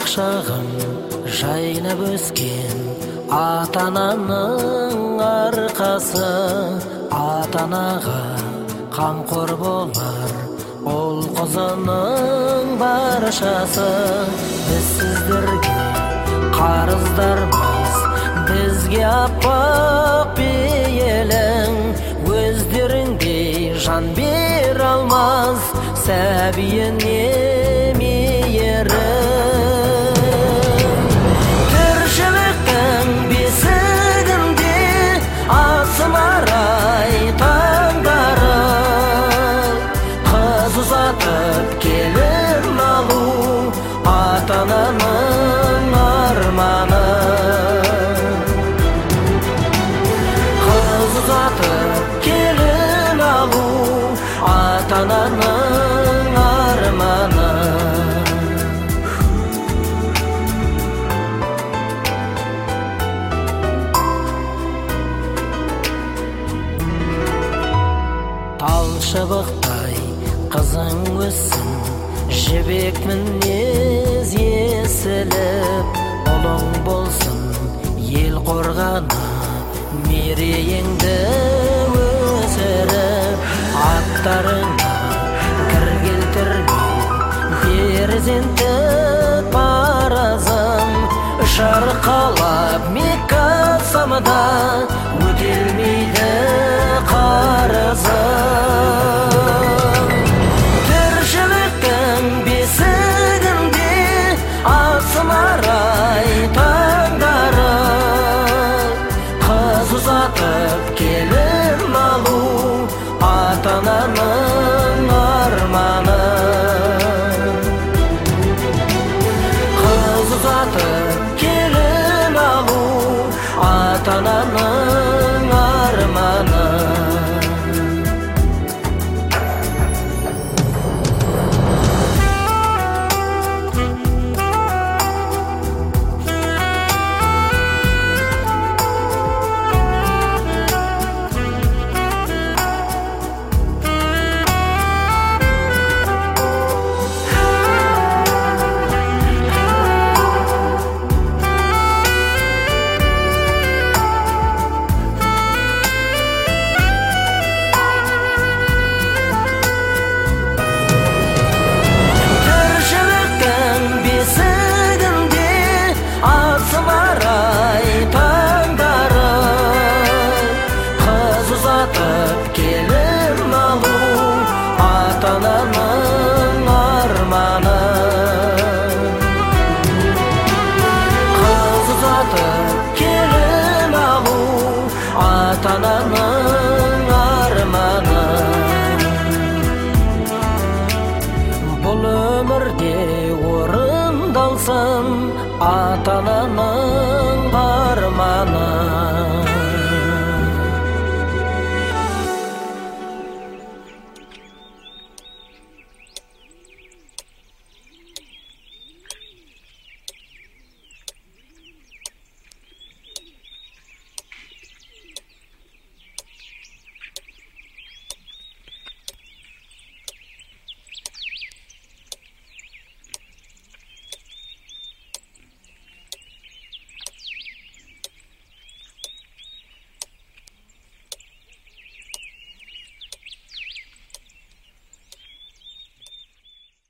шағым жайнап өскен ата-ананың арқасы, ата-анаға қамқор болар ол қызының баршасы. Біз сіздерге қарыздармыз, бізге аппақ пейілің, өздеріңдей жан бер алмас сәбиіне мейірім. Тіршіліктің бесігінде атсын арай таңдары, қыз ұзатып келін алу ата-ананың арманы. Қыз ұзатып келін алу ата-ананың арманы. Тал шыбықтай қызың өссін, жібек мінез есіліп, ұлың болсын ел қорғаны, мерейіңді өсіріп. Аттарыңа кір келтірмей перзенттік парызым, шарқалап Мекка самда өтелмейді қарызым. Тіршіліктің бесігінде атсын арай таңдары, қыз ұзатып келін алу ата-ананың арманы. Қыз ұзатып келін алу ата-ананың